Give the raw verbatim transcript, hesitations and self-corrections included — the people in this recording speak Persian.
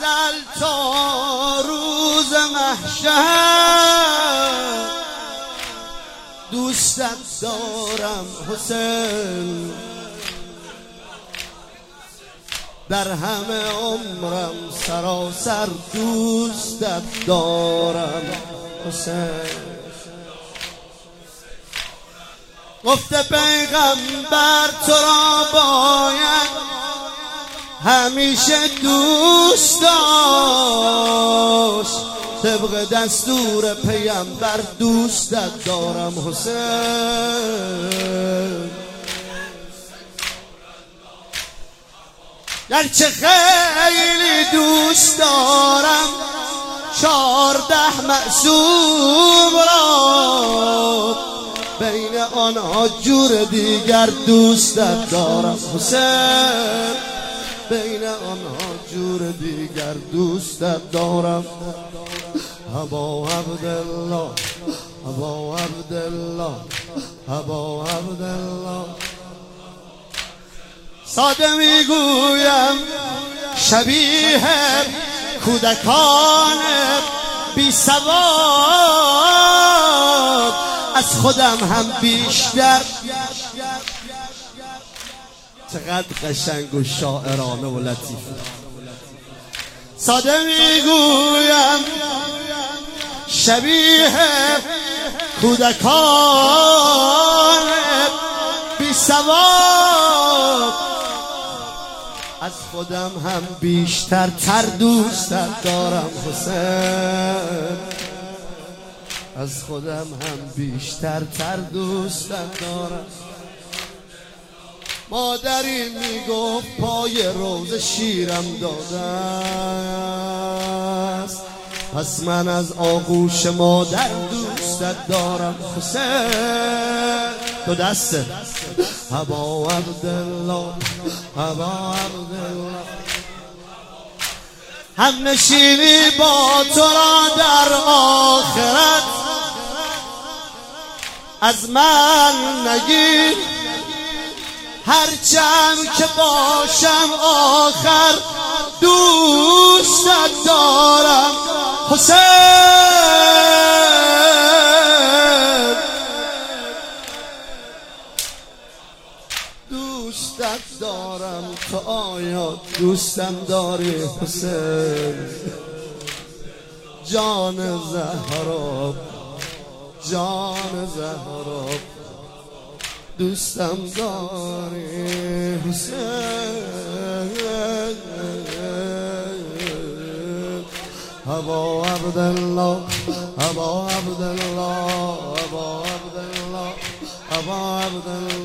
ازل تا روز محشر دوستت دارم حسین، در همه عمرم سراسر دوستت دارم حسین. گفته پیغمبر تو را باید همیشه دوست داشت، طبق دستور پیغمبر دوستت دارم حسین. گرچه خیلی دوست دارم چارده معصوم را، بین آنها جور دیگر دوستت دارم حسین، بین آنها جور دیگر دوستت دارم. ابا عبدالله ابا عبدالله ابا عبدالله. ساده میگویم شبیه کودکان بی سواد، از خودم هم بیشتر. چقدر قشنگ و شاعرانه و لطیفه. ساده میگویم شبیه کودکان بی سواد، از خودم هم بیشتر تر دوستت دارم حسین، از خودم هم بیشتر تر دوستت دارم. مادری میگفت پای روز شیرم داده است، پس من از آغوش مادر دوستت دارم حسین. تو دسته ابا عبدالله ابا عبدالله. هم نشینی با تو را در آخرت از من نگیر، هرچند که باشم آخر دوستت دارم حسین. دوستت دارم، تو آیا دوستم داری حسین؟ جان زهرا جان زهرا دوستم داری حسین. ابا عبدالله ابا عبدالله ابا عبدالله ابا عبدالله.